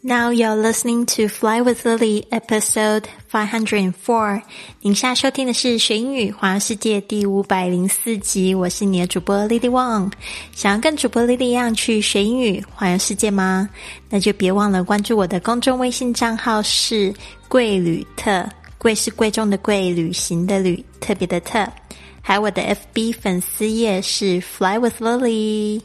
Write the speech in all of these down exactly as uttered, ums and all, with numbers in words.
Now you're listening to Fly with Lily episode five hundred four. 您现在收听的是学英语环游世界第五百零四集，我是你的主播 Lily Wang。想要跟主播 Lily 一样去学英语环游世界吗？那就别忘了关注我的公众微信账号是贵旅特，贵是贵重的贵，旅行的旅，特别的特。还有我的 F B 粉丝页是 Fly with Lily。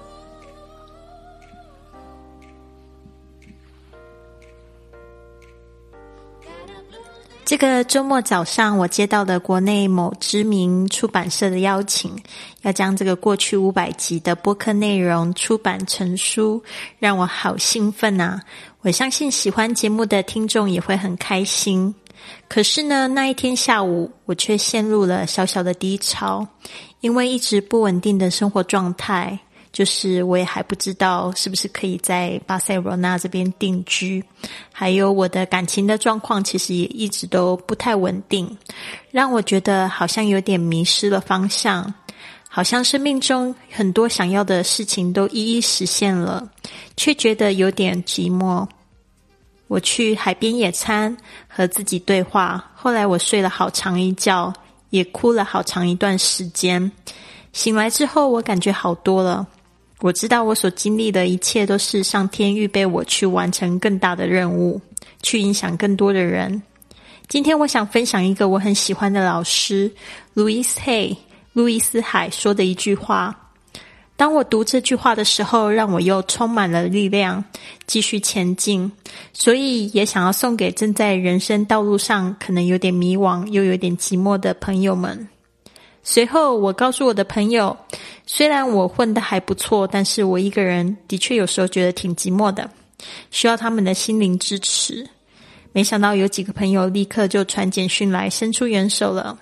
这个周末早上，我接到了国内某知名出版社的邀请，要将这个过去五百集的播客内容出版成书，让我好兴奋啊！我相信喜欢节目的听众也会很开心。可是呢，那一天下午，我却陷入了小小的低潮，因为一直不稳定的生活状态，就是我也还不知道是不是可以在巴塞罗那这边定居，还有我的感情的状况其实也一直都不太稳定，让我觉得好像有点迷失了方向，好像生命中很多想要的事情都一一实现了，却觉得有点寂寞。我去海边野餐，和自己对话，后来我睡了好长一觉，也哭了好长一段时间。醒来之后，我感觉好多了。我知道我所经历的一切都是上天预备我去完成更大的任务，去影响更多的人。今天我想分享一个我很喜欢的老师 Louise Hay 路易斯海说的一句话。当我读这句话的时候，让我又充满了力量，继续前进，所以也想要送给正在人生道路上可能有点迷惘又有点寂寞的朋友们。随后我告诉我的朋友，虽然我混得还不错，但是我一个人的确有时候觉得挺寂寞的，需要他们的心灵支持。没想到有几个朋友立刻就传简讯来伸出援手了。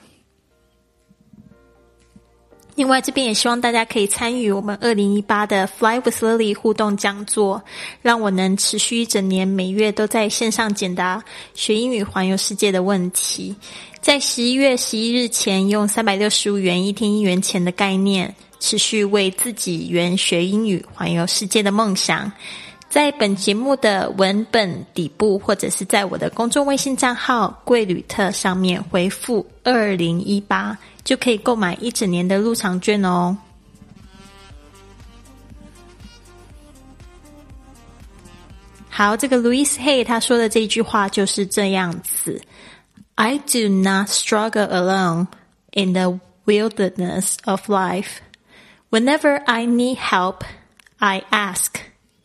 另外这边也希望大家可以参与我们二零一八的 Fly with Lily 互动讲座，让我能持续一整年每月都在线上解答学英语环游世界的问题。在十一月十一日前，用三百六十五元一天一元钱的概念，持续为自己圆学英语环游世界的梦想。在本节目的文本底部，或者是在我的公众微信账号贵旅特上面回复二零一八，就可以购买一整年的入场券哦。好，这个 Louise Hay 他说的这一句话就是这样子。I do not struggle alone in the wilderness of life. Whenever I need help, I ask.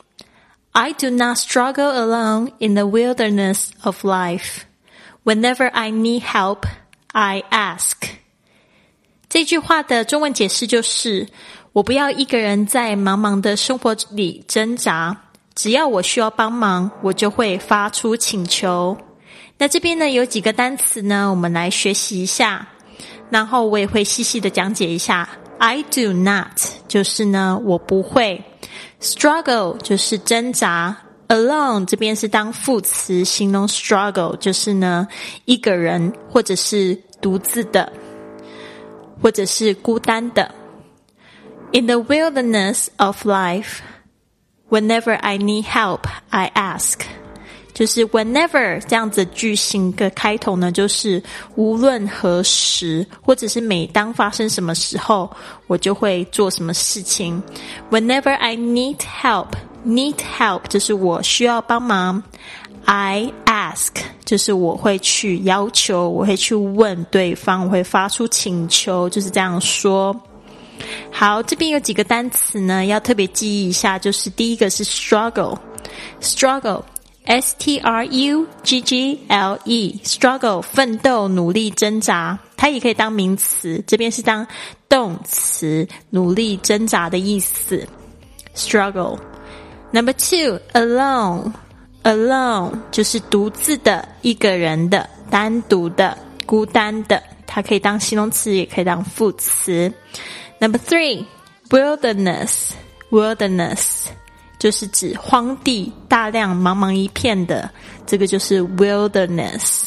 I do not struggle alone in the wilderness of life. Whenever I need help, I ask. 这句话的中文解释就是，我不要一个人在茫茫的生活里挣扎，只要我需要帮忙，我就会发出请求。那这边呢有几个单词呢，我们来学习一下，然后我也会细细的讲解一下。I do not 就是呢我不会， struggle 就是挣扎， alone 这边是当副词形容 struggle 就是呢一个人或者是独自的或者是孤单的。 In the wilderness of life, whenever I need help, I ask。就是 whenever 这样子句型的开头呢，就是无论何时，或者是每当发生什么时候，我就会做什么事情。Whenever I need help, need help 就是我需要帮忙。I ask 就是我会去要求，我会去问对方，我会发出请求，就是这样说。好，这边有几个单词呢，要特别记忆一下，就是第一个是 struggle, struggle S T R U G G L E struggle 奋斗努力挣扎，它也可以当名词，这边是当动词，努力挣扎的意思 struggle。 Number two alone alone 就是独自的，一个人的，单独的，孤单的，它可以当形容词也可以当副词。Number three wilderness wilderness就是指荒地，大量茫茫一片的，这个就是 wilderness.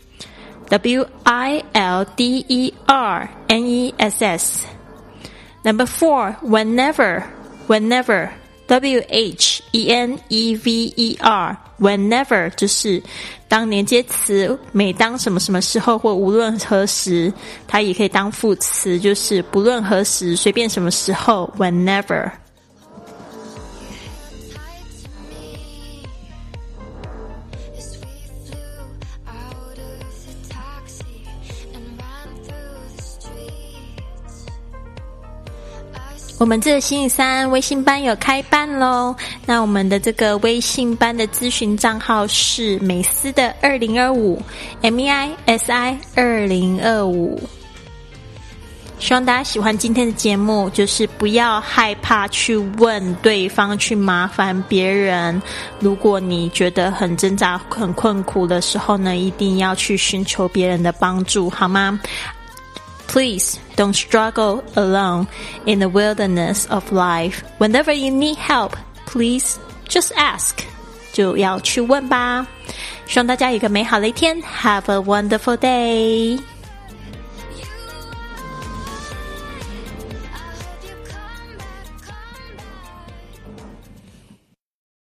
W I L D E R N E S S. Number four, whenever, whenever, W H E N E V E R Whenever 就是当连接词，每当什么什么时候或无论何时，它也可以当副词，就是不论何时，随便什么时候 Whenever。我们这个星期三微信班有开班咯，那我们的这个微信班的咨询账号是美思的二零二五 M E I S I 二零二五。希望大家喜欢今天的节目，就是不要害怕去问对方，去麻烦别人。如果你觉得很挣扎很困苦的时候呢，一定要去寻求别人的帮助，好吗？Please don't struggle alone in the wilderness of life. Whenever you need help, please just ask. 就要去问吧。希望大家有一个美好的一天。Have a wonderful day.